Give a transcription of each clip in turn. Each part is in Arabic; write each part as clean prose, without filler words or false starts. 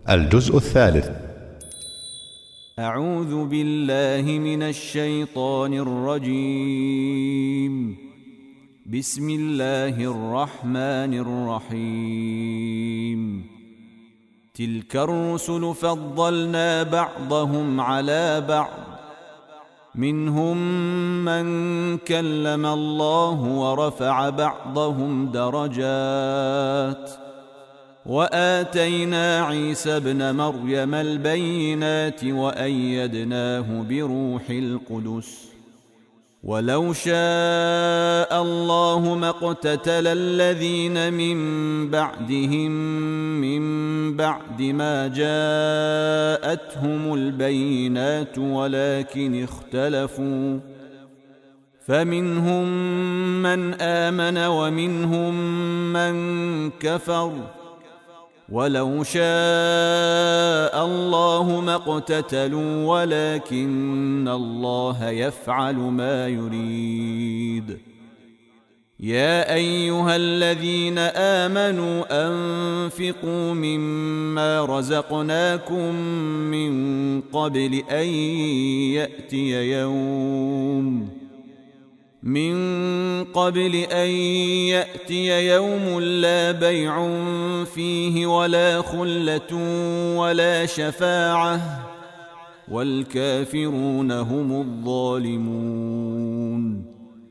الجزء الثالث. أعوذ بالله من الشيطان الرجيم. بسم الله الرحمن الرحيم. تلك الرسل فضلنا بعضهم على بعض، منهم من كلم الله ورفع بعضهم درجات، وآتينا عيسى ابن مريم البينات وأيدناه بروح القدس. ولو شاء الله ما اقتتل الذين من بعدهم من بعد ما جاءتهم البينات ولكن اختلفوا، فمنهم من آمن ومنهم من كفر. ولو شاء الله ما اقتتلوا ولكن الله يفعل ما يريد. يا أيها الذين آمنوا أنفقوا مما رزقناكم من قبل أن يأتي يوم لا بيع فيه ولا خلة ولا شفاعة، والكافرون هم الظالمون.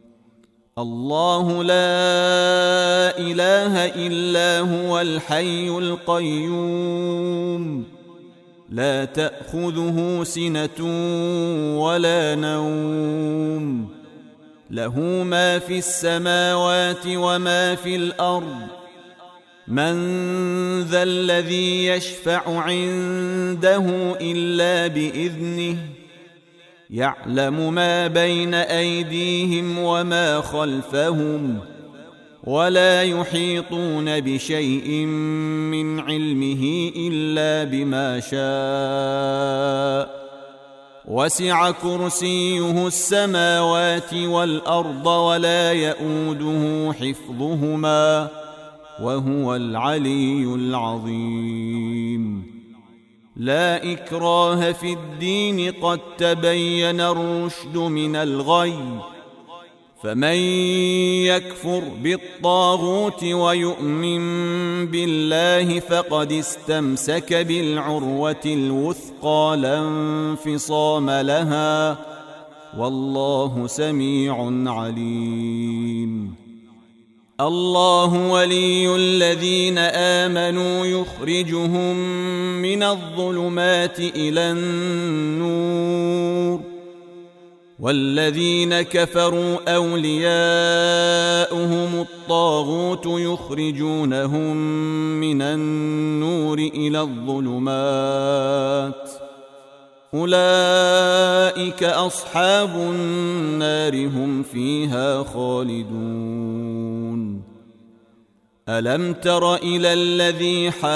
الله لا إله إلا هو الحي القيوم، لا تأخذه سنة ولا نوم، له ما في السماوات وما في الأرض. من ذا الذي يشفع عنده إلا بإذنه، يعلم ما بين أيديهم وما خلفهم، ولا يحيطون بشيء من علمه إلا بما شاء. وسع كرسيه السماوات والأرض ولا يؤوده حفظهما، وهو العلي العظيم. لا إكراه في الدين، قد تبين الرشد من الغي، فمن يكفر بالطاغوت ويؤمن بالله فقد استمسك بالعروة الوثقى لا انفصام لها، والله سميع عليم. الله ولي الذين آمنوا يخرجهم من الظلمات إلى النور، والذين كفروا أولياؤهم الطاغوت يخرجونهم من النور إلى الظلمات. أولئك أصحاب النار، هم فيها خالدون. ألم تر إلى الذي حاج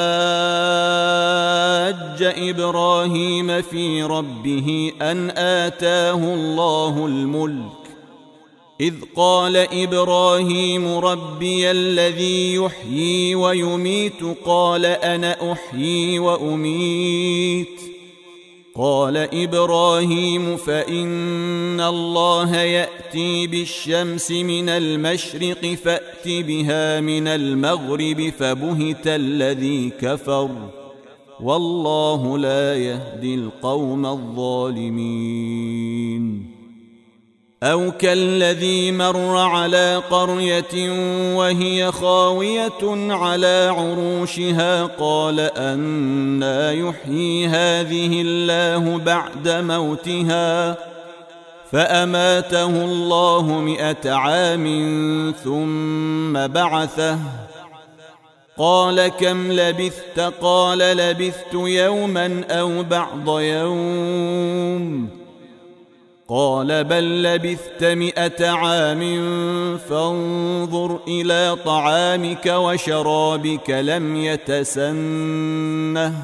إبراهيم في ربه أن آتاه الله الملك، إذ قال إبراهيم ربي الذي يحيي ويميت، قال أنا أحيي وأميت. قال إبراهيم فإن الله يأتي بالشمس من المشرق فأت بها من المغرب، فبهت الذي كفر، والله لا يهدي القوم الظالمين. أو كالذي مر على قرية وهي خاوية على عروشها، قال أنى يحيي هذه الله بعد موتها، فأماته الله 100 عام ثم بعثه. قال كم لبثت؟ قال لبثت يوما أو بعض يوم. قال بل لبثت 100 عام، فانظر إلى طعامك وشرابك لم يتسنه،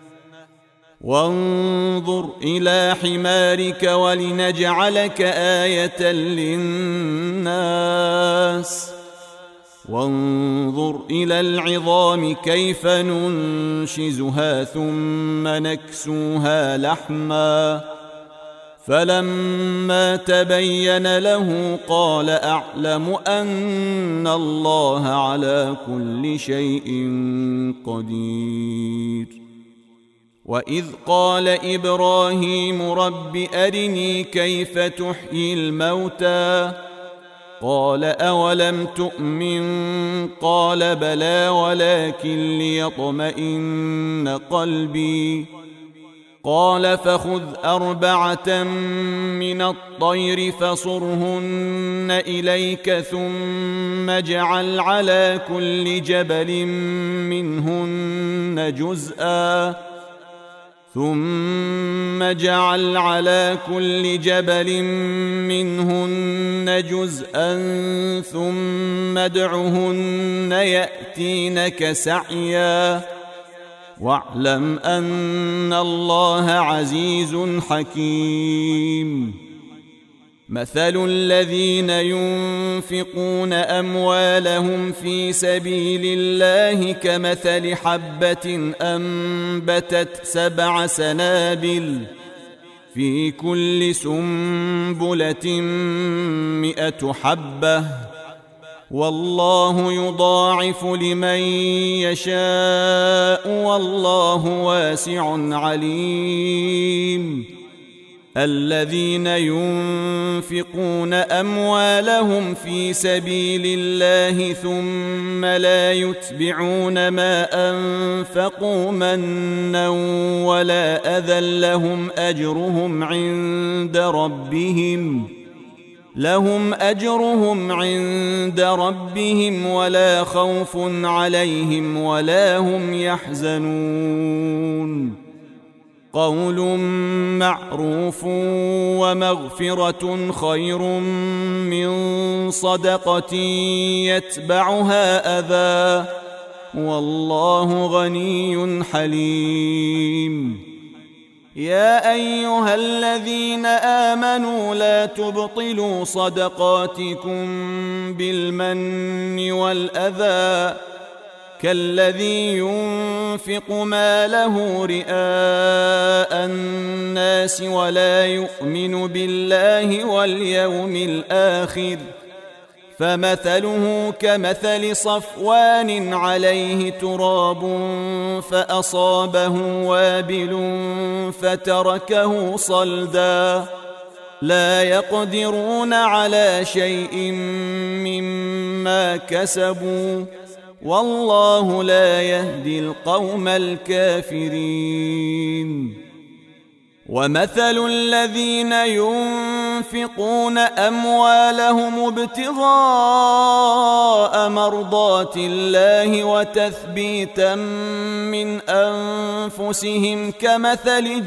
وانظر إلى حمارك ولنجعلك آية للناس، وانظر إلى العظام كيف ننشزها ثم نكسوها لحما فلما تبين له قال أعلم أن الله على كل شيء قدير. وإذ قال إبراهيم رب أرني كيف تحيي الموتى قال أولم تؤمن قال بلى ولكن ليطمئن قلبي قال فخذ 4 من الطير فصرهن إليك ثم اجعل على كل جبل منهن جزءا ثم ادعهن يأتينك سعيا واعلم أن الله عزيز حكيم. مثل الذين ينفقون أموالهم في سبيل الله كمثل حبة أنبتت 7 سنابل في كل سنبلة 100 حبة والله يضاعف لمن يشاء والله واسع عليم. الذين ينفقون أموالهم في سبيل الله ثم لا يتبعون ما أنفقوا منا ولا أذى لهم أجرهم عند ربهم ولا خوف عليهم ولا هم يحزنون. قول معروف ومغفرة خير من صدقة يتبعها أذى والله غني حليم. يا أيها الذين آمنوا لا تبطلوا صدقاتكم بالمن والأذى كالذي ينفق ماله رئاء الناس ولا يؤمن بالله واليوم الآخر فمثله كمثل صفوان عليه تراب فأصابه وابل فتركه صلدا لا يقدرون على شيء مما كسبوا والله لا يهدي القوم الكافرين. ومثل الذين ينفقون أموالهم ابتغاء مرضات الله وتثبيتا من أنفسهم كمثل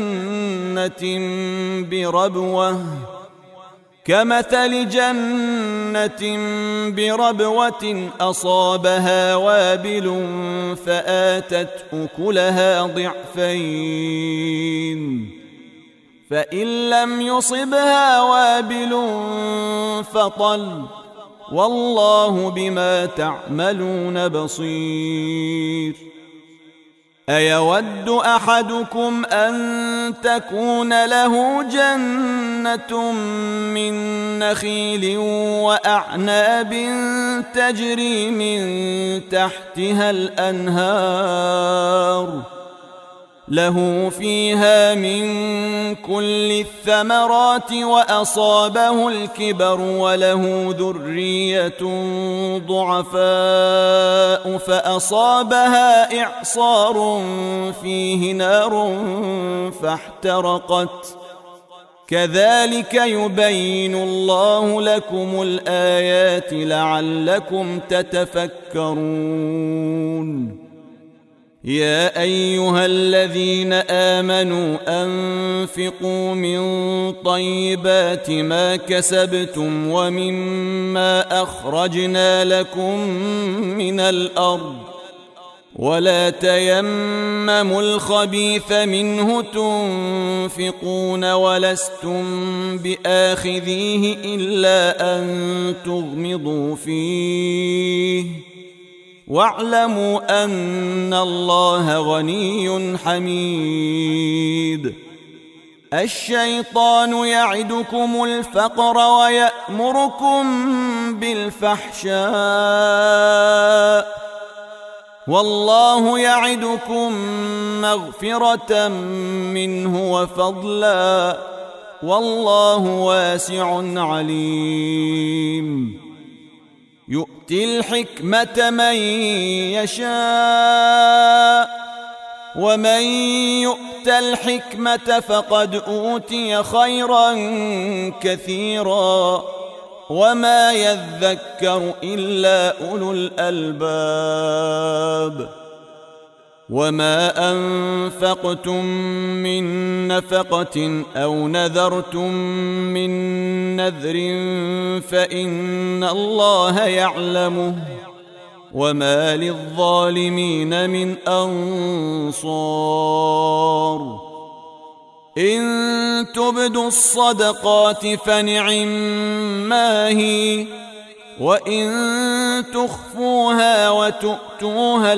جنة بربوة أصابها وابل فآتت أكلها ضعفين فإن لم يصبها وابل فطل والله بما تعملون بصير. أيود أحدكم أن تكون له جنة من نخيل وأعناب تجري من تحتها الأنهار له فيها من كل الثمرات وأصابه الكبر وله ذرية ضعفاء فأصابها إعصار فيه نار فاحترقت كذلك يبين الله لكم الآيات لعلكم تتفكرون. يا أيها الذين آمنوا أنفقوا من طيبات ما كسبتم ومما أخرجنا لكم من الأرض ولا تيمموا الخبيث منه تنفقون ولستم بآخذيه إلا أن تغمضوا فيه واعلموا أن الله غني حميد. الشيطان يعدكم الفقر ويأمركم بالفحشاء والله يعدكم مغفرة منه وفضلا والله واسع عليم. يؤتي الحكمة من يشاء ومن يؤت الحكمة فقد أوتي خيرا كثيرا وما يذكر إلا أولو الألباب. وما أنفقتم من نفقة أو نذرتم من نذر فإن الله يعلمه وما للظالمين من أنصار. إن تبدوا الصدقات فنعما هي وإن تخفوها وتؤتوها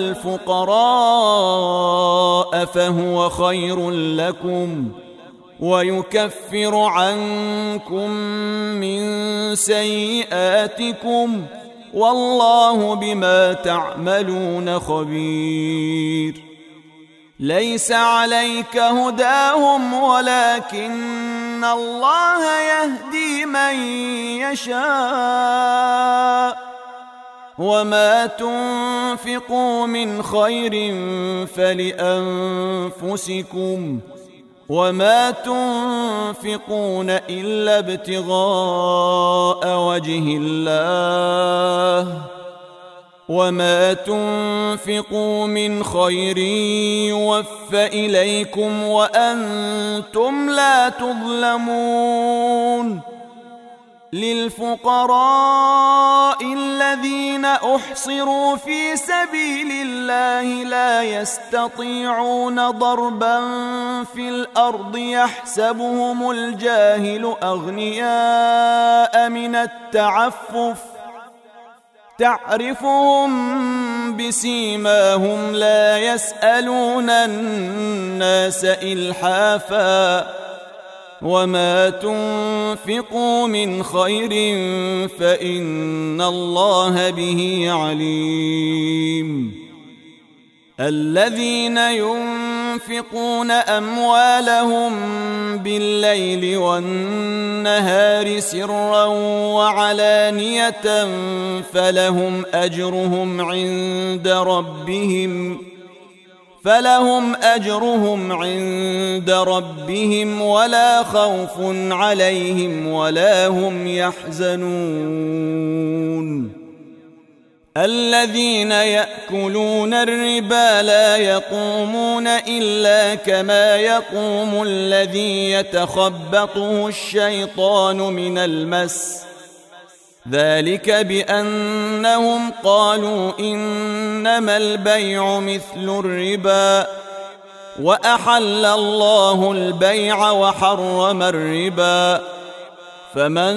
الفقراء فهو خير لكم ويكفر عنكم من سيئاتكم والله بما تعملون خبير. ليس عليك هداهم ولكن الله يهدي من يشاء وما تنفقوا من خير فلأنفسكم وما تنفقون إلا ابتغاء وجه الله وما تنفقوا من خير يوفى إليكم وأنتم لا تظلمون. للفقراء الذين أحصروا في سبيل الله لا يستطيعون ضربا في الأرض يحسبهم الجاهل أغنياء من التعفف تعرفهم بسيماهم لا يسألون الناس إلحافا وما تنفقوا من خير فإن الله به عليم. الذين ينفقون أموالهم بالليل والنهار سرا وعلانية فلهم أجرهم عند ربهم ولا خوف عليهم ولا هم يحزنون. الذين يأكلون الربا لا يقومون إلا كما يقوم الذي يتخبطه الشيطان من المس ذلك بأنهم قالوا إنما البيع مثل الربا وأحل الله البيع وحرم الربا. فمن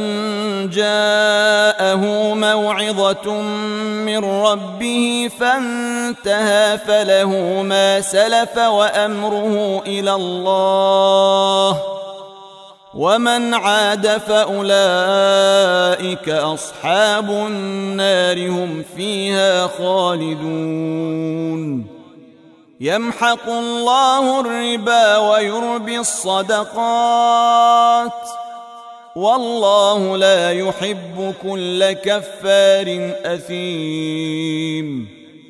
جاءه موعظة من ربه فانتهى فله ما سلف وأمره إلى الله ومن عاد فأولئك أصحاب النار هم فيها خالدون. يمحق الله الربا ويربي الصدقات والله لا يحب كل كفار أثيم.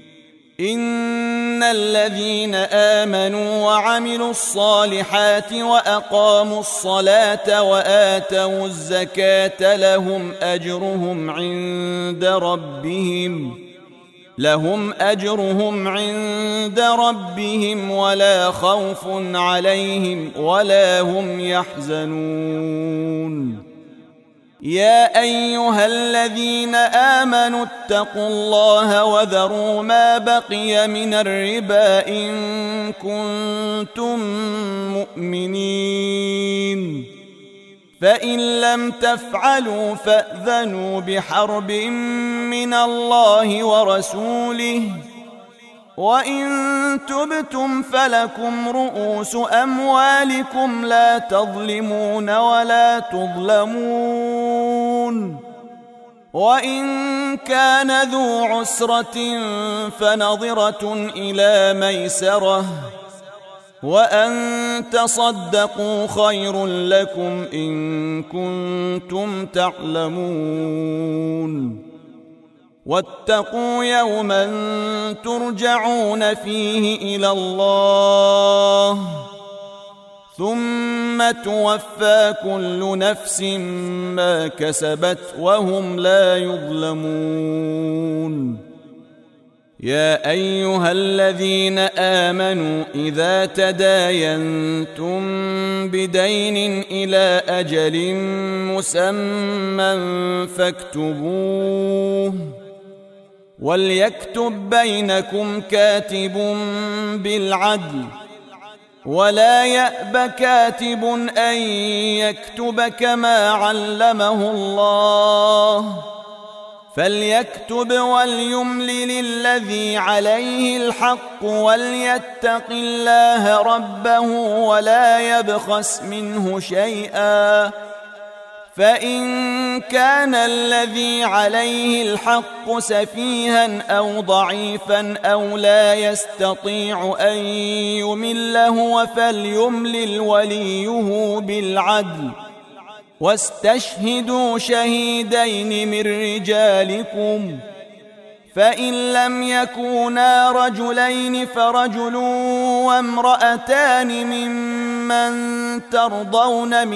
إن الذين آمنوا وعملوا الصالحات وأقاموا الصلاة وآتوا الزكاة لهم أجرهم عند ربهم ولا خوف عليهم ولا هم يحزنون. يا أيها الذين آمنوا اتقوا الله وذروا ما بقي من الربا إن كنتم مؤمنين فإن لم تفعلوا فأذنوا بحرب من الله ورسوله وإن تبتم فلكم رؤوس أموالكم لا تظلمون ولا تظلمون وإن كان ذو عسرة فنظرة إلى ميسرة وأن تصدقوا خير لكم إن كنتم تعلمون واتقوا يوما ترجعون فيه إلى الله ثم توفى كل نفس ما كسبت وهم لا يظلمون يا أيها الذين آمنوا إذا تداينتم بدين إلى أجل مسمى فاكتبوه وليكتب بينكم كاتب بالعدل ولا يأب كاتب أن يكتب كما علمه الله فليكتب وليملل الذي عليه الحق وليتق الله ربه ولا يبخس منه شيئا فإن كان الذي عليه الحق سفيها أو ضعيفا أو لا يستطيع أن يمله فليملل وليه بالعدل واستشهدوا شهيدين من رجالكم فإن لم يكونا رجلين فرجل وامرأتان ممن ترضون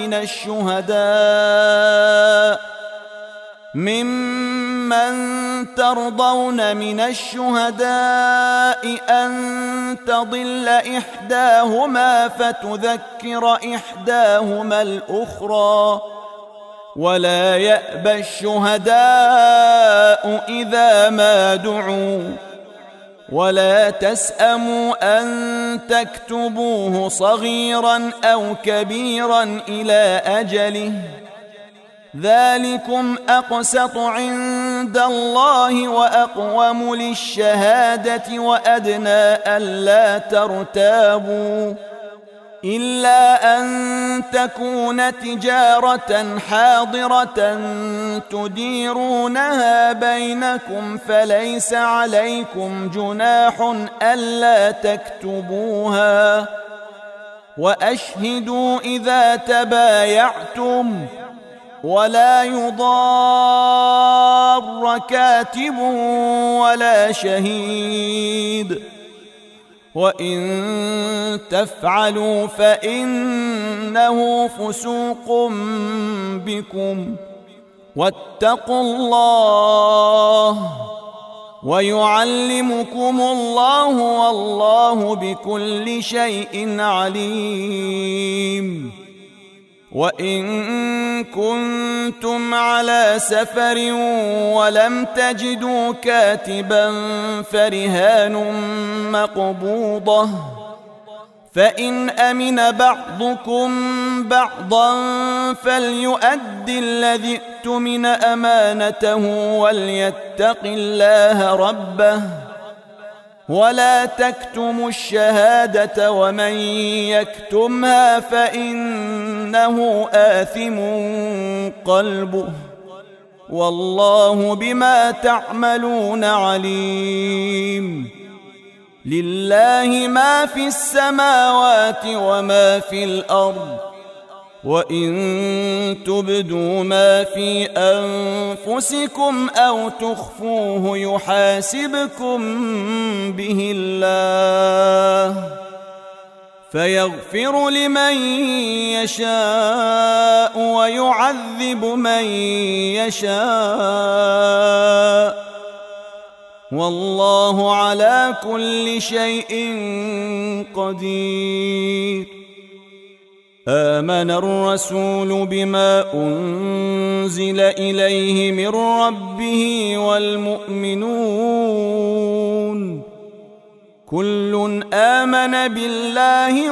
من الشهداء أن تضل إحداهما فتذكر إحداهما الأخرى ولا يأبى الشهداء إذا ما دعوا ولا تسأموا أن تكتبوه صغيرا أو كبيرا إلى أجله ذلكم أقسط عند الله وأقوم للشهادة وأدنى ألا ترتابوا إلا أن تكون تجارة حاضرة تديرونها بينكم فليس عليكم جناح ألا تكتبوها وأشهدوا إذا تبايعتم ولا يضار كاتب ولا شهيد وإن تفعلوا فإنه فسوق بكم واتقوا الله ويعلمكم الله والله بكل شيء عليم وإن كنتم على سفر ولم تجدوا كاتبا فرهان مقبوضة فإن أمن بعضكم بعضا فليؤد الذي ائتمن أمانته وليتق الله ربه ولا تكتموا الشهادة ومن يكتمها فإنه آثم قلبه والله بما تعملون عليم لله ما في السماوات وما في الأرض وإن تبدوا ما في أنفسكم أو تخفوه يحاسبكم به الله فيغفر لمن يشاء ويعذب من يشاء والله على كل شيء قدير آمن الرسول بما أنزل إليه من ربه والمؤمنون كل آمن بالله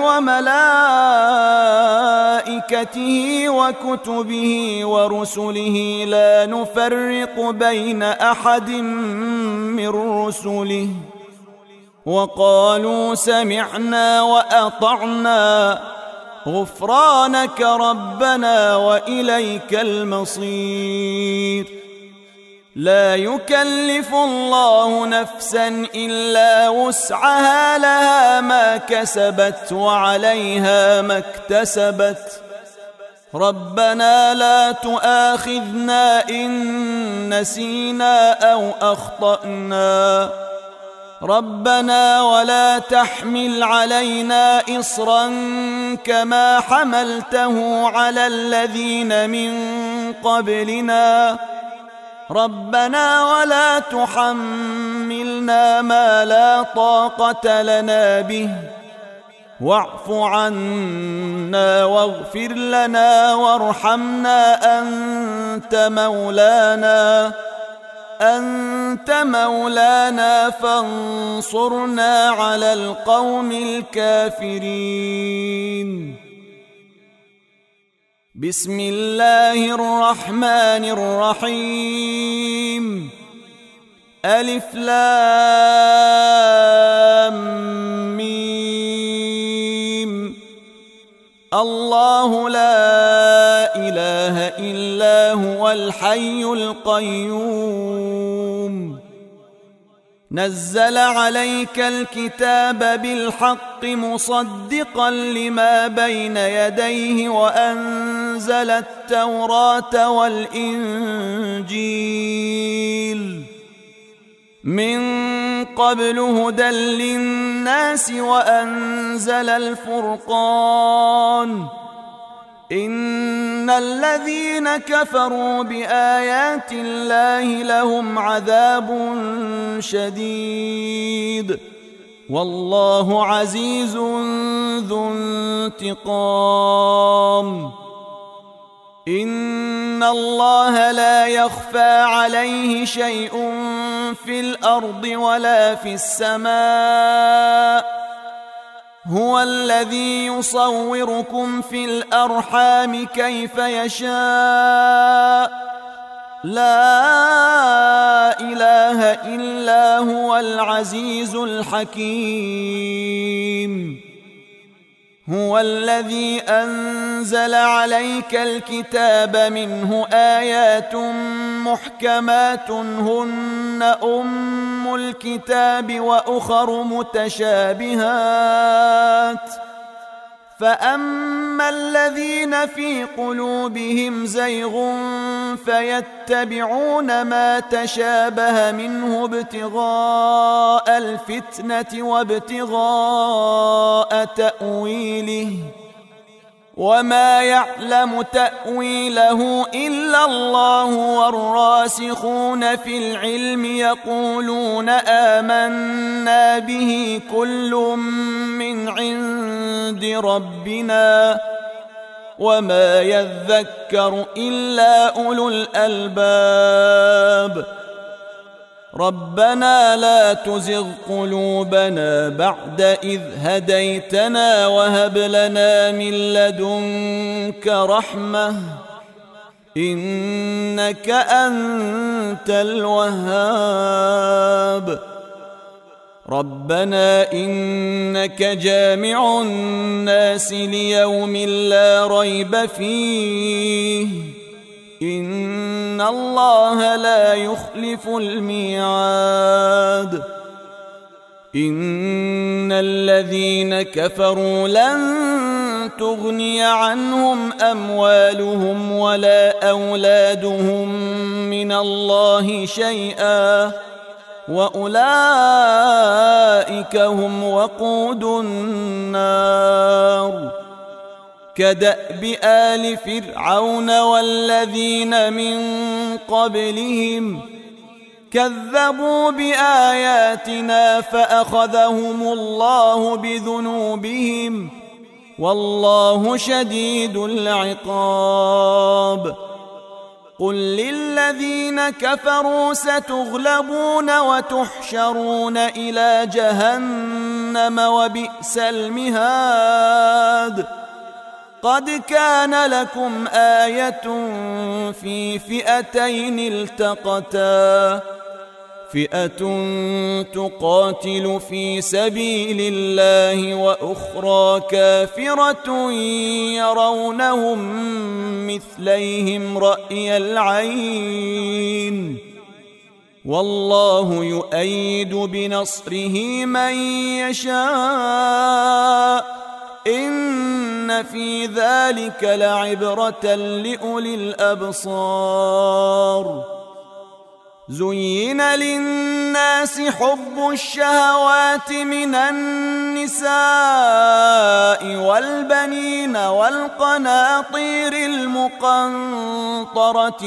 وملائكته وكتبه ورسله لا نفرق بين أحد من رسله وقالوا سمعنا وأطعنا غفرانك ربنا وإليك المصير لا يكلف الله نفسا إلا وسعها لها ما كسبت وعليها ما اكتسبت ربنا لا تؤاخذنا إن نسينا أو أخطأنا ربنا ولا تحمل علينا إصرا كما حملته على الذين من قبلنا ربنا ولا تحملنا ما لا طاقة لنا به واعف عنا واغفر لنا وارحمنا أنت مولانا فانصرنا على القوم الكافرين بسم الله الرحمن الرحيم ألف لام ميم الله لا إله إلا هو الحي القيوم نزل عليك الكتاب بالحق مصدقا لما بين يديه وأنزل التوراة والإنجيل من قبل هدى للناس وأنزل الفرقان إن الذين كفروا بآيات الله لهم عذاب شديد والله عزيز ذو انتقام إن الله لا يخفى عليه شيء في الأرض ولا في السماء هو الذي يصوركم في الأرحام كيف يشاء لا إله إلا هو العزيز الحكيم هو الذي أنزل عليك الكتاب منه آيات محكمات هن أم الكتاب وأخر متشابهات فأما الذين في قلوبهم زيغ فيتبعون ما تشابه منه ابتغاء الفتنة وابتغاء تأويله وما يعلم تأويله إلا الله والراسخون في العلم يقولون آمنا به كل من عند ربنا وما يذكر إلا أولو الألباب ربنا لا تزغ قلوبنا بعد إذ هديتنا وهب لنا من لدنك رحمة إنك أنت الوهاب ربنا إنك جامع الناس ليوم لا ريب فيه إن الله لا يخلف الميعاد إن الذين كفروا لن تغني عنهم أموالهم ولا أولادهم من الله شيئا وأولئك هم وقود النار كدأب آل فرعون والذين من قبلهم كذبوا بآياتنا فأخذهم الله بذنوبهم والله شديد العقاب. قل للذين كفروا ستغلبون وتحشرون إلى جهنم وبئس المهاد. قد كان لكم آية في فئتين التقتا، فئة تقاتل في سبيل الله وأخرى كافرة يرونهم مثليهم رأي العين، والله يؤيد بنصره من يشاء، إن في ذلك لعبرة لأولي الأبصار. زين للناس حب الشهوات من النساء والبنين والقناطير المقنطرة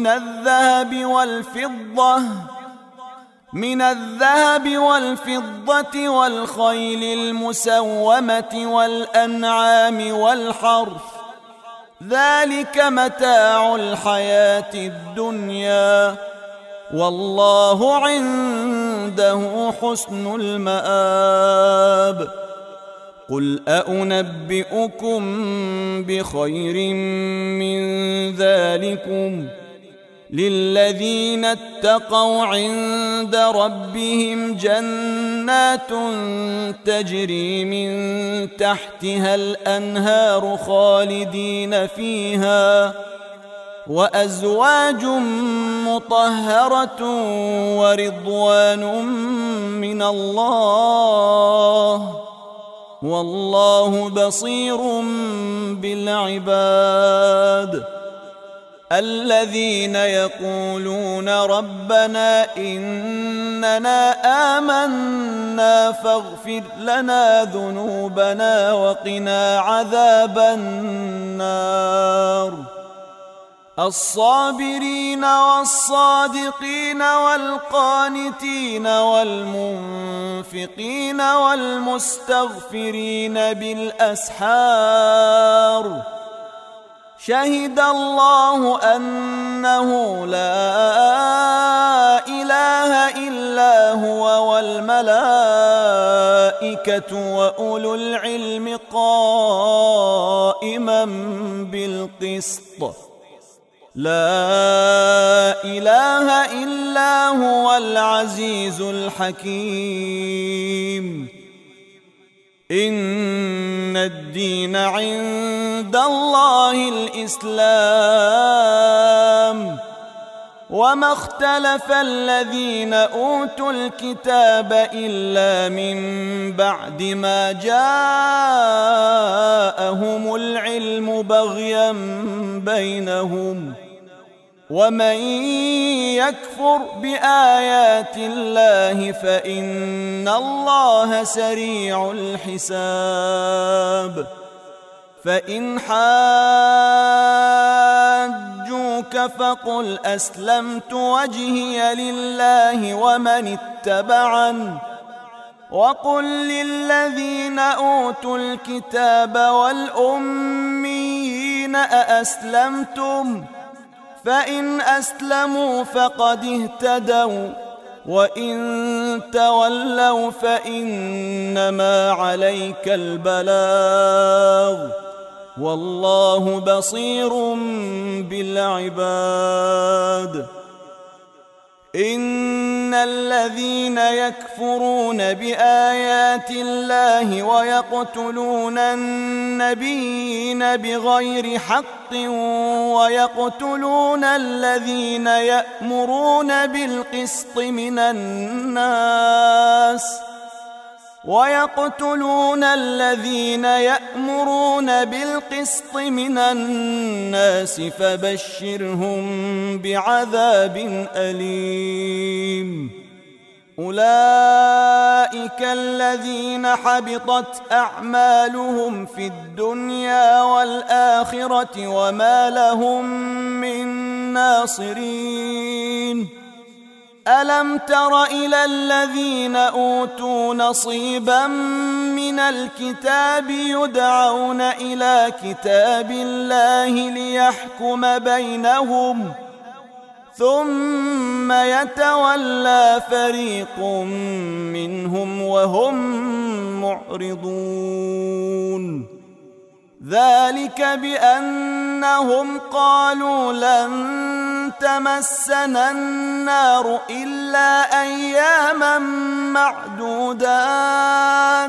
من الذهب والفضة والخيل المسومة والأنعام والحرث، ذلك متاع الحياة الدنيا، والله عنده حسن المآب. قل أنبئكم بخير من ذلكم للذين اتقوا عند ربهم جنات تجري من تحتها الأنهار خالدين فيها، وأزواج مطهرة ورضوان من الله، والله بصير بالعباد. الذين يقولون ربنا إننا آمنا فاغفر لنا ذنوبنا وقنا عذاب النار. الصابرين والصادقين والقانتين والمنفقين والمستغفرين بالأسحار. شهد الله أنه لا إله إلا هو والملائكة وأولو العلم قائما بالقسط. لا إله إلا هو العزيز الحكيم. إن الدين عند الله الإسلام، وما اختلف الذين أوتوا الكتاب إلا من بعد ما جاءهم العلم بغيا بينهم، ومن يكفر بآيات الله فإن الله سريع الحساب. فإن حاجوك فقل أسلمت وجهي لله ومن اتبعن، وقل للذين أوتوا الكتاب والأميين أأسلمتم؟ فإن أسلموا فقد اهتدوا، وإن تولوا فإنما عليك البلاغ، والله بصير بالعباد. إن الذين يكفرون بآيات الله ويقتلون النبيين بغير حق ويقتلون الذين يأمرون بالقسط من الناس فبشرهم بعذاب أليم. أولئك الذين حبطت أعمالهم في الدنيا والآخرة وما لهم من ناصرين. ألم تر إلى الذين أوتوا نصيبا من الكتاب يدعون إلى كتاب الله ليحكم بينهم ثم يتولى فريق منهم وهم معرضون ذلك بأنهم قالوا لن تمسنا النار إلا أياما معدودات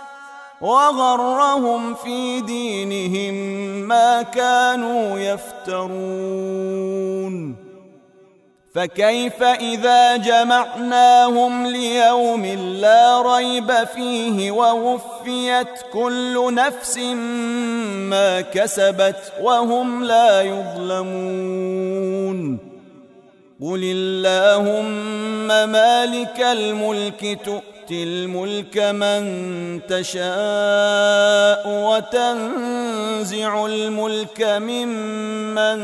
وغرهم في دينهم ما كانوا يفترون فكيف إذا جمعناهم ليوم لا ريب فيه ووفيت كل نفس ما كسبت وهم لا يظلمون قل اللهم مالك الملك تؤتي الملك من تشاء وتنزع الملك ممن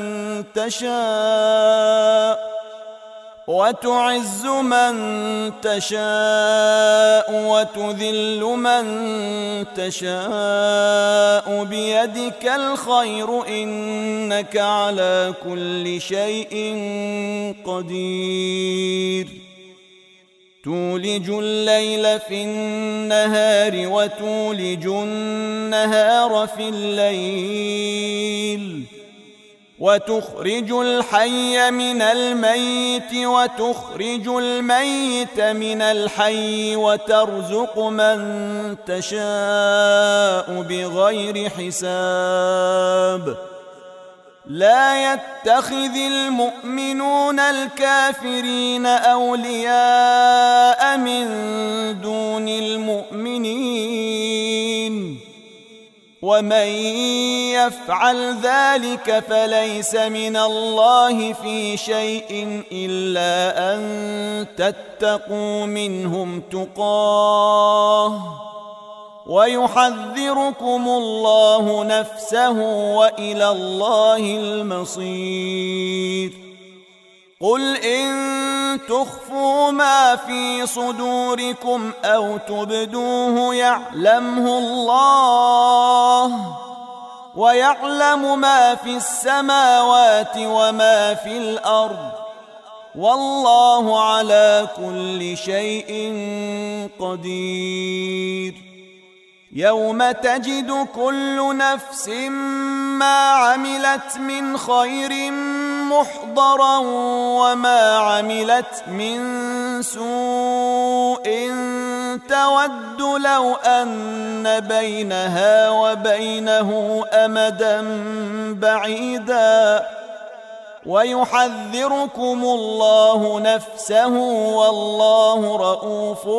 تشاء وتعز من تشاء وتذل من تشاء بيدك الخير إنك على كل شيء قدير تولج الليل في النهار وتولج النهار في الليل وتخرج الحي من الميت وتخرج الميت من الحي وترزق من تشاء بغير حساب لا يتخذ المؤمنون الكافرين أولياء من دون المؤمنين ومن يفعل ذلك فليس من الله في شيء إلا أن تتقوا منهم تقاه ويحذركم الله نفسه وإلى الله المصير قل إن تخفوا ما في صدوركم أو تبدوه يعلمه الله ويعلم ما في السماوات وما في الأرض والله على كل شيء قدير يوم تجد كل نفس ما عملت من خير محضرا وما عملت من سوء تود لو أن بينها وبينه أمدا بعيدا ويحذركم الله نفسه والله رؤوف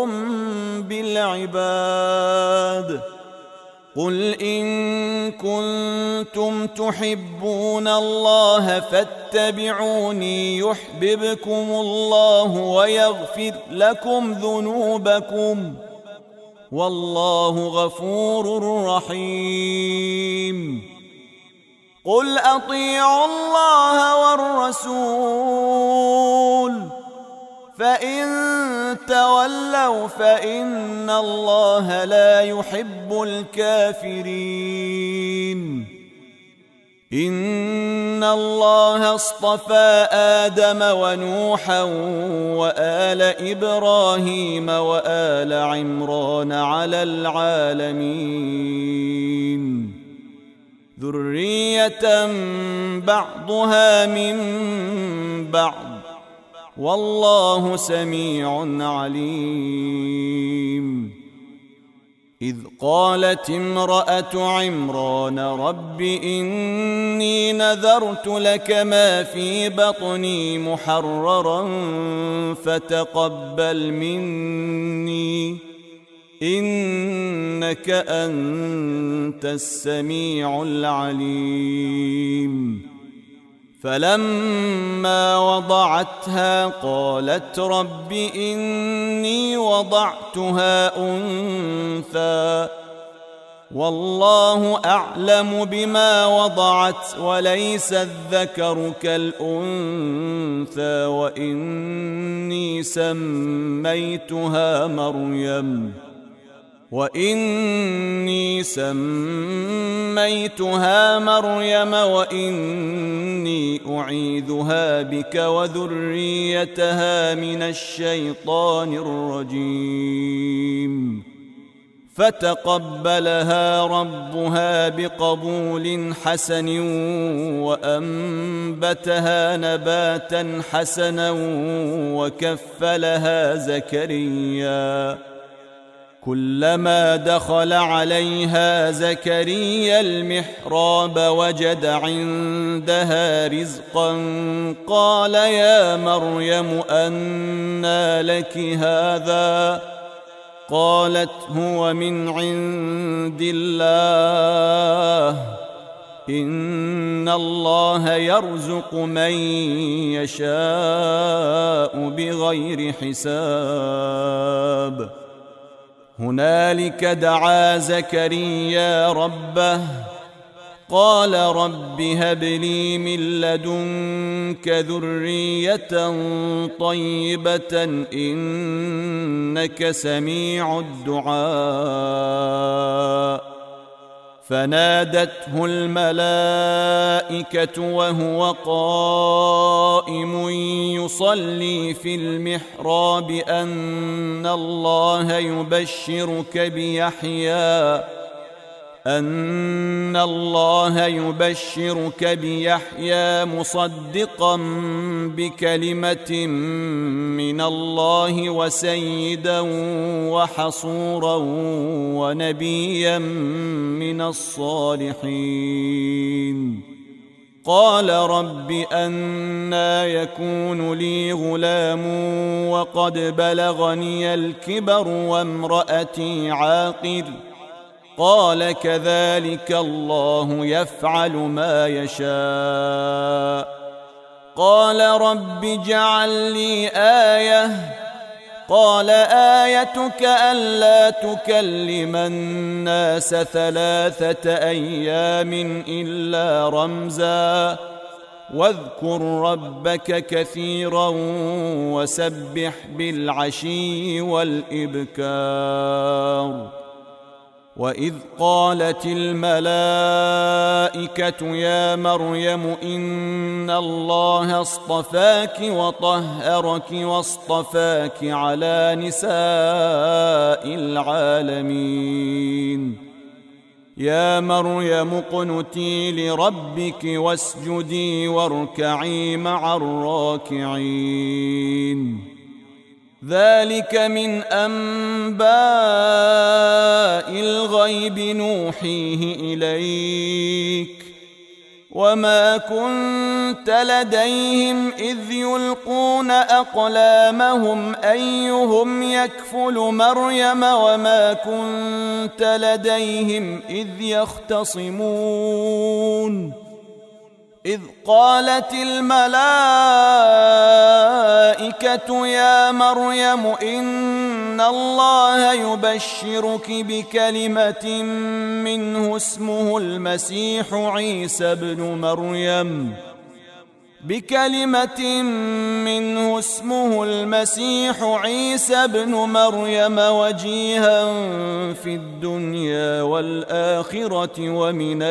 بالعباد قل إن كنتم تحبون الله فاتبعوني يحببكم الله ويغفر لكم ذنوبكم والله غفور رحيم قل أطيعوا الله والرسول فإن تولوا فإن الله لا يحب الكافرين إن الله اصطفى آدم ونوحا وآل إبراهيم وآل عمران على العالمين ذرية بعضها من بعض والله سميع عليم إذ قالت امرأة عمران رب إني نذرت لك ما في بطني محررا فتقبل مني إنك أنت السميع العليم فلما وضعتها قالت رب إني وضعتها أنثى والله أعلم بما وضعت وليس الذكر كالأنثى وإني سميتها مريم وإني أعيذها بك وذريتها من الشيطان الرجيم فتقبلها ربها بقبول حسن وأنبتها نباتا حسنا وكفلها زكريا كلما دخل عليها زكريا المحراب وجد عندها رزقا قال يا مريم أنى لك هذا قالت هو من عند الله إن الله يرزق من يشاء بغير حساب هنالك دعا زكريا ربه قال رب هب لي من لدنك ذرية طيبة إنك سميع الدعاء فنادته الملائكة وهو قائم يصلي في المحراب أن الله يبشرك بيحيى مصدقا بكلمة من الله وسيدا وحصورا ونبيا من الصالحين قال رب أنى يكون لي غلام وقد بلغني الكبر وامرأتي عاقر قال كذلك الله يفعل ما يشاء قال رب اجعل لي آية قال آيتك ألا تكلم الناس 3 أيام إلا رمزا واذكر ربك كثيرا وسبح بالعشي والإبكار وإذ قالت الملائكة يا مريم إن الله اصطفاك وطهرك واصطفاك على نساء العالمين يا مريم اقنتي لربك واسجدي واركعي مع الراكعين ذلك من أنباء الغيب نوحيه إليك وما كنت لديهم إذ يلقون أقلامهم أيهم يكفل مريم وما كنت لديهم إذ يختصمون إذ قالت الملائكة يا مريم إن الله يبشرك بكلمة منه اسمه المسيح عيسى بن مريم وجيها في الدنيا والآخرة ومن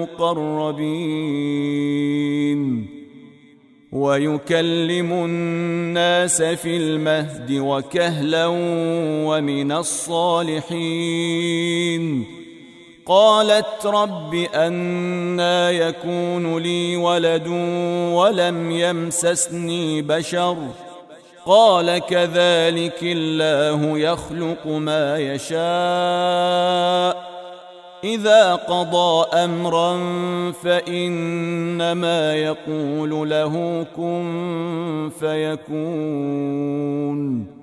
المقربين ويكلم الناس في المهد وكهلا ومن الصالحين قالت رب أنى يكون لي ولد ولم يمسسني بشر قال كذلك الله يخلق ما يشاء إذا قضى أمرا فإنما يقول له كن فيكون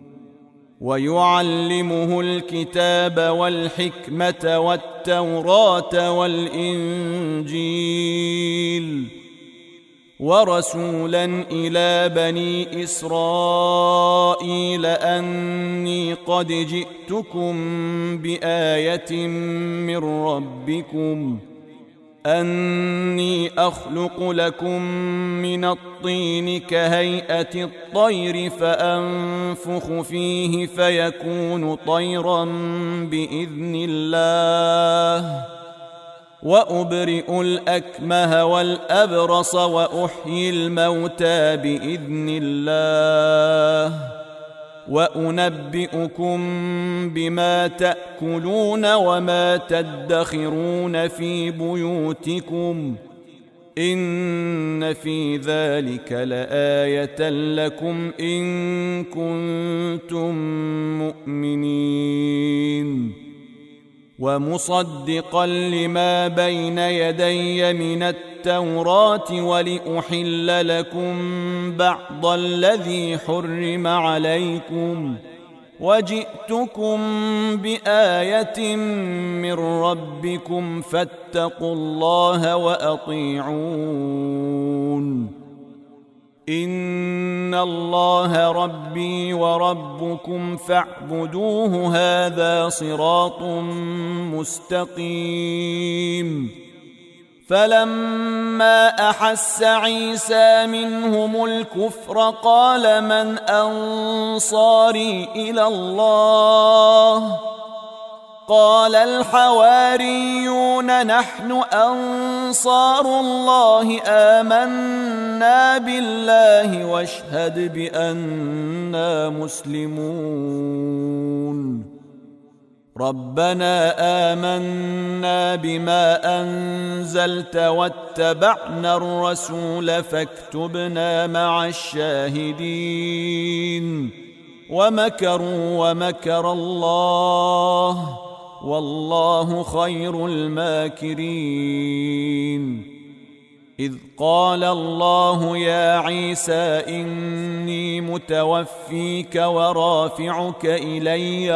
ويعلمه الكتاب والحكمة والتوراة والإنجيل ورسولا إلى بني إسرائيل أني قد جئتكم بآية من ربكم أني أخلق لكم من الطين كهيئة الطير فأنفخ فيه فيكون طيرا بإذن الله وأبرئ الأكمه والأبرص وأحيي الموتى بإذن الله وأنبئكم بما تأكلون وما تدخرون في بيوتكم إن في ذلك لآية لكم إن كنتم مؤمنين ومصدقا لما بين يدي من التوراة ولأحل لكم بعض الذي حرم عليكم وجئتكم بآية من ربكم فاتقوا الله وأطيعون إن الله ربي وربكم فاعبدوه هذا صراط مستقيم فلما أحس عيسى منهم الكفر قال من أنصاري إلى الله قال الحواريون نحن أنصار الله آمنا بالله واشهد بأننا مسلمون ربنا آمنا بما أنزلت واتبعنا الرسول فاكتبنا مع الشاهدين ومكروا ومكر الله والله خير الماكرين إذ قال الله يا عيسى إني متوفيك ورافعك إلي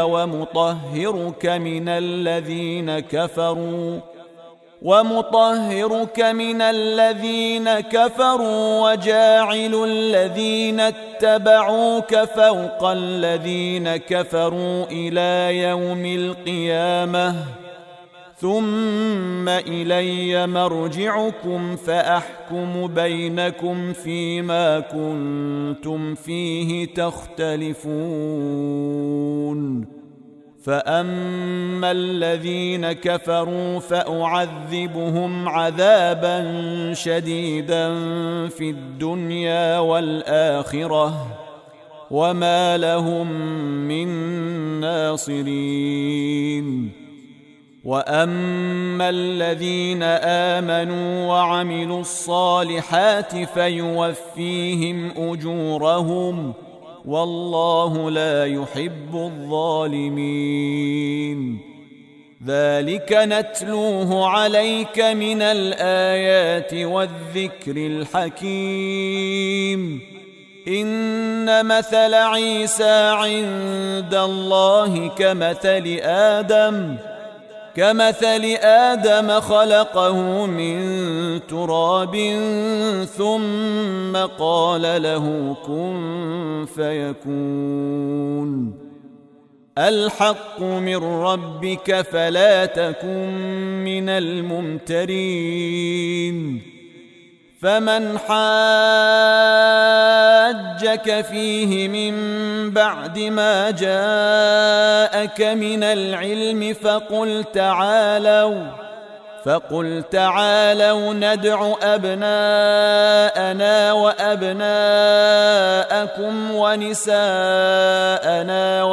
ومطهرك من الذين كفروا وجاعل الذين اتبعوك فوق الذين كفروا إلى يوم القيامة ثم إلي مرجعكم فأحكم بينكم فيما كنتم فيه تختلفون فأما الذين كفروا فأعذبهم عذابا شديدا في الدنيا والآخرة وما لهم من ناصرين وأما الذين آمنوا وعملوا الصالحات فيوفيهم أجورهم والله لا يحب الظالمين ذلك نتلوه عليك من الآيات والذكر الحكيم إن مثل عيسى عند الله كمثل آدم خلقه من تراب ثم قال له كن فيكون الحق من ربك فلا تكن من الممترين فمن حاجك فيه من بعد ما جاءك من العلم فقل تعالوا ندع أبناءنا وأبناءكم ونساءنا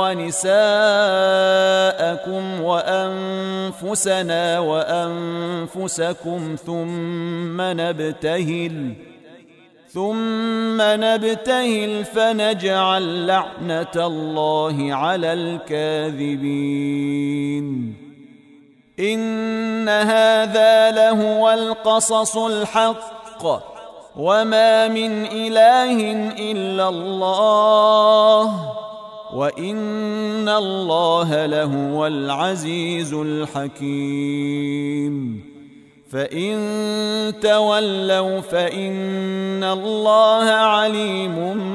ونساءكم وأنفسنا وأنفسكم ثم نبتهل فنجعل لعنة الله على الكاذبين إن هذا لهو القصص الحق وما من إله إلا الله وإن الله لهو العزيز الحكيم فإن تولوا فإن الله عليم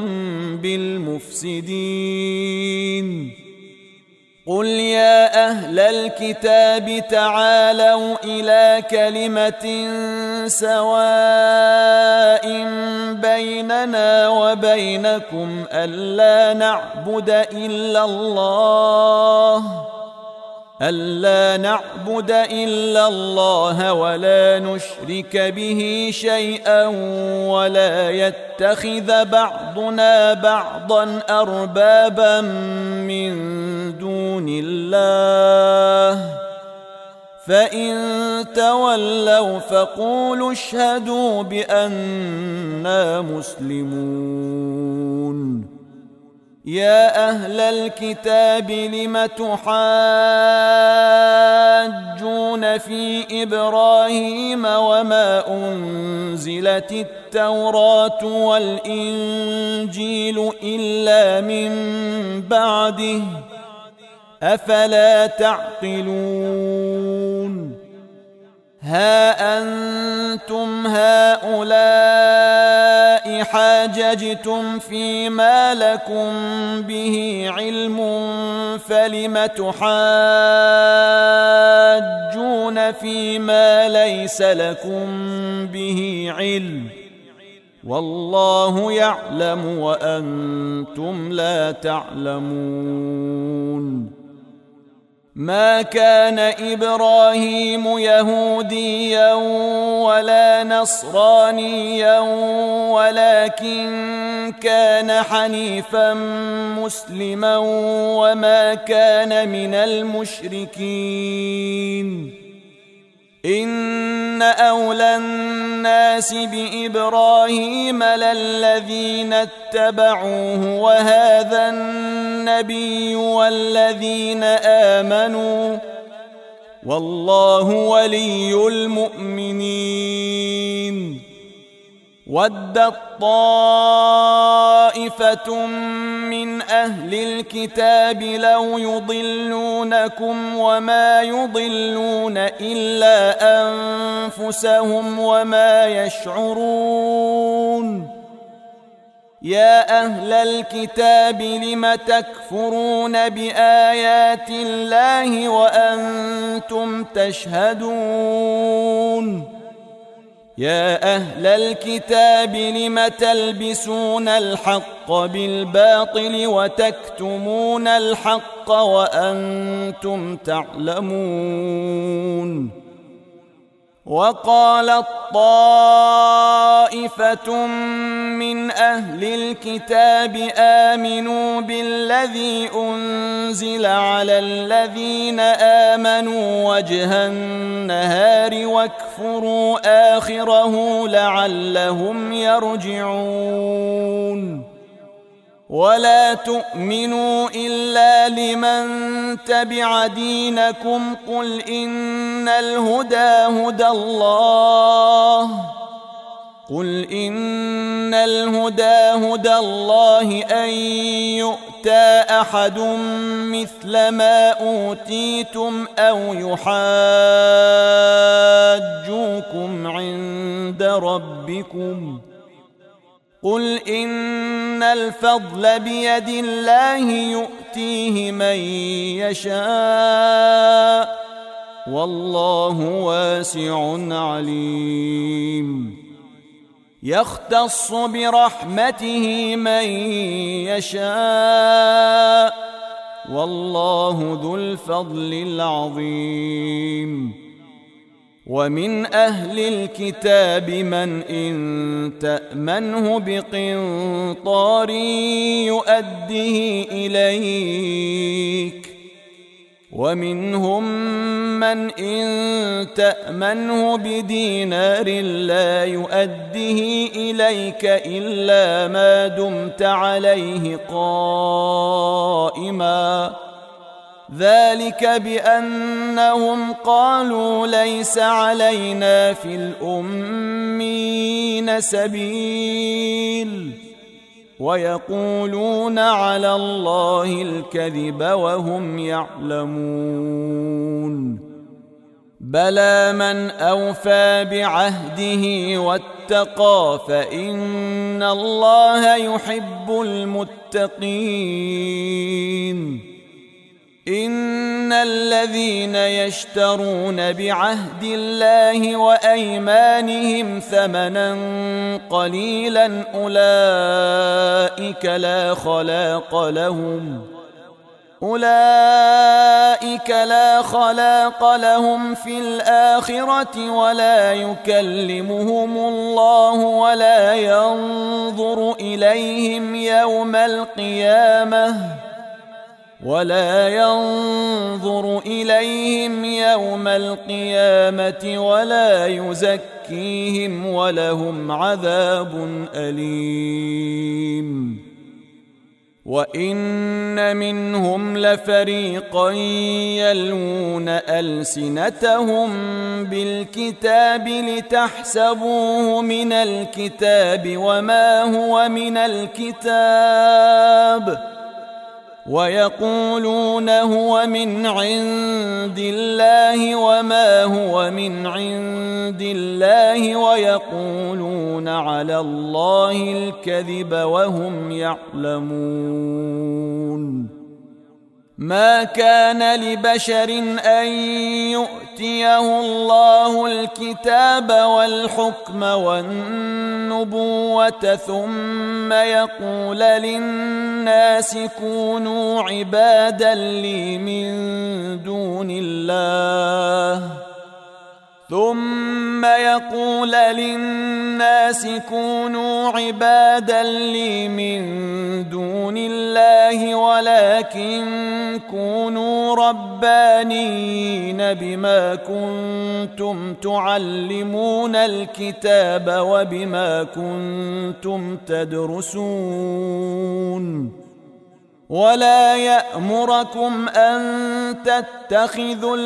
بالمفسدين قل يا أهل الكتاب تعالوا إلى كلمة سواء بيننا وبينكم ألا نعبد إلا الله ولا نشرك به شيئا ولا يتخذ بعضنا بعضا أربابا من دون الله فإن تولوا فقولوا اشهدوا بأننا مسلمون يا أهل الكتاب لم تحاجون في إبراهيم وما أنزلت التوراة والإنجيل إلا من بعده أفلا تعقلون ها أنتم هؤلاء حاججتم فيما لكم به علم فلم تحاجون فيما ليس لكم به علم والله يعلم وأنتم لا تعلمون ما كان إبراهيم يهوديا ولا نصرانيا ولكن كان حنيفا مسلما وما كان من المشركين إن أولى الناس بإبراهيم للذين اتبعوه وهذا النبي والذين آمنوا والله ولي المؤمنين ودت طائفة من أهل الكتاب لو يضلونكم وما يضلون إلا أنفسهم وما يشعرون يا أهل الكتاب لم تكفرون بآيات الله وأنتم تشهدون يا أهل الكتاب لم تلبسون الحق بالباطل وتكتمون الحق وأنتم تعلمون وقالت طائفة من أهل الكتاب آمنوا بالذي أنزل على الذين آمنوا وجه النهار واكفروا آخره لعلهم يرجعون ولا تؤمنوا إلا لمن تبع دينكم قل إن الهدى هدى الله أن يؤتى أحد مثل ما أوتيتم أو يحاجوكم عند ربكم قل إن الفضل بيد الله يؤتيه من يشاء والله واسع عليم يختص برحمته من يشاء والله ذو الفضل العظيم ومن أهل الكتاب من إن تأمنه بقنطار يؤديه إليك ومنهم من إن تأمنه بدينار لا يؤديه إليك إلا ما دمت عليه قائما ذلك بأنهم قالوا ليس علينا في الأمين سبيل ويقولون على الله الكذب وهم يعلمون بلى من أوفى بعهده واتقى فإن الله يحب المتقين. إن الذين يشترون بعهد الله وأيمانهم ثمنا قليلا أولئك لا خلاق لهم في الآخرة ولا يكلمهم الله ولا ينظر إليهم يوم القيامة ولا يزكيهم ولهم عذاب أليم. وإن منهم لفريقا يلوون ألسنتهم بالكتاب لتحسبوه من الكتاب وما هو من الكتاب ويقولون هو من عند الله وما هو من عند الله ويقولون على الله الكذب وهم يعلمون. ما كان لبشر أن يؤتيه الله الكتاب والحكم والنبوة ثم يقول للناس كونوا عبادا لي من دون الله ولكن كونوا ربانيين بما كنتم تعلمون الكتاب وبما كنتم تدرسون. ولا يأمركم أن تتخذوا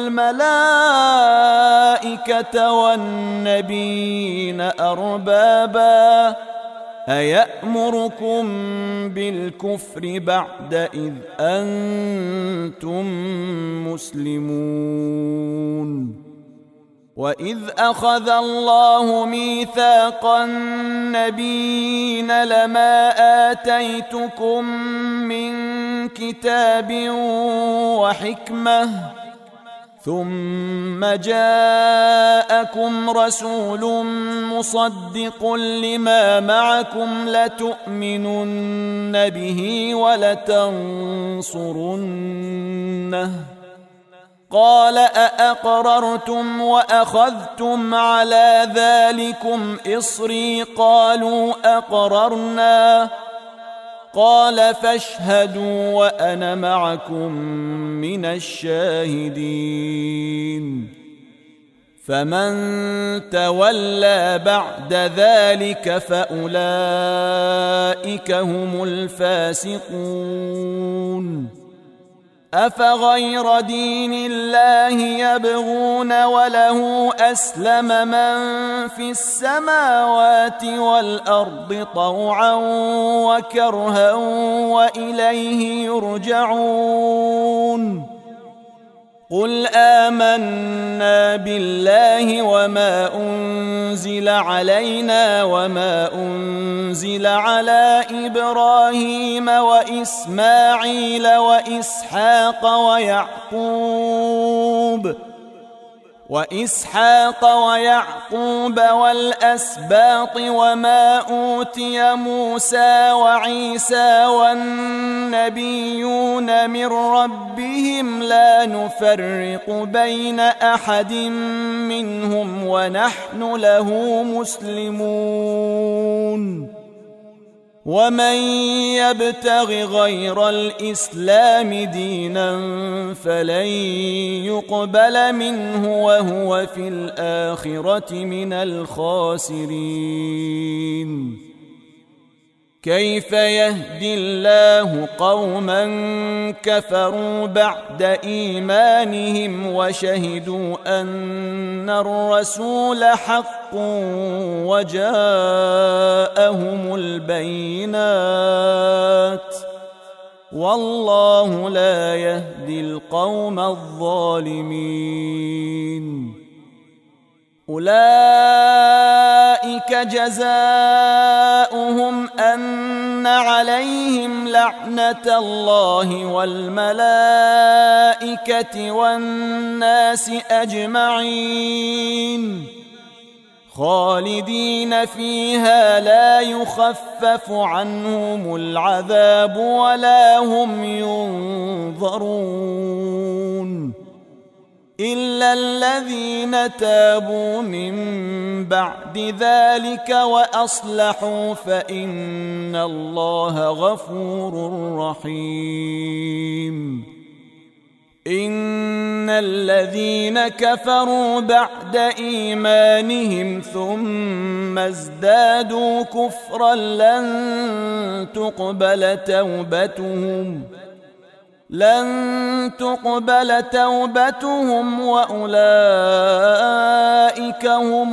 الملائكة والنبيين أربابا أيأمركم بالكفر بعد إذ أنتم مسلمون. وإذ أخذ الله ميثاق النبيين لما آتيتكم من كتاب وحكمة ثم جاءكم رسول مصدق لما معكم لتؤمنن به ولتنصرنه قال أأقررتم وأخذتم على ذلكم إصري قالوا أقررنا قال فاشهدوا وأنا معكم من الشاهدين. فمن تولى بعد ذلك فأولئك هم الفاسقون. أفغير دين الله يبغون وله أسلم من في السماوات والأرض طوعا وكرها وإليه يرجعون. قل آمنا بالله وما أنزل علينا وما أنزل على إبراهيم وإسماعيل وإسحاق ويعقوب والأسباط وما أوتي موسى وعيسى والنبيون من ربهم لا نفرق بين أحد منهم ونحن له مسلمون. ومن يبتغ غير الإسلام دينا فلن يقبل منه وهو في الآخرة من الخاسرين. كيف يهدي الله قوما كفروا بعد إيمانهم وشهدوا أن الرسول حق وجاءهم البينات والله لا يهدي القوم الظالمين. أولئك جزاؤهم أن عليهم لعنة الله والملائكة والناس أجمعين خالدين فيها لا يخفف عنهم العذاب ولا هم ينظرون إلا الذين تابوا من بعد ذلك وأصلحوا فإن الله غفور رحيم إن الذين كفروا بعد إيمانهم ثم ازدادوا كفرا لن تقبل توبتهم وأولئك هم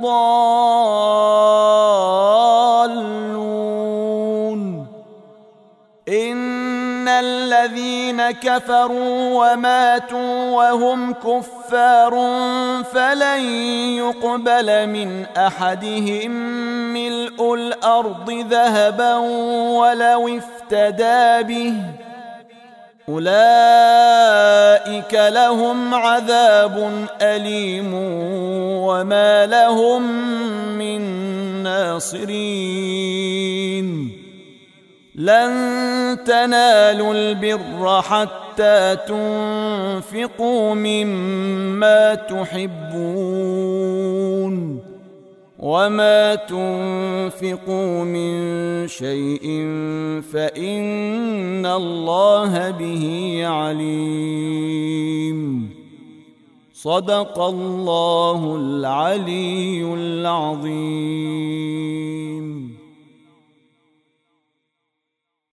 الضالون إن الذين كفروا وماتوا وهم كفار فلن يقبل من أحدهم ملء الأرض ذهبا ولو افتدى به أولئك لهم عذاب أليم وما لهم من ناصرين لن تنالوا البر حتى تنفقوا مما تحبون وما تنفقوا من شيء فإن الله به عليم صدق الله العلي العظيم.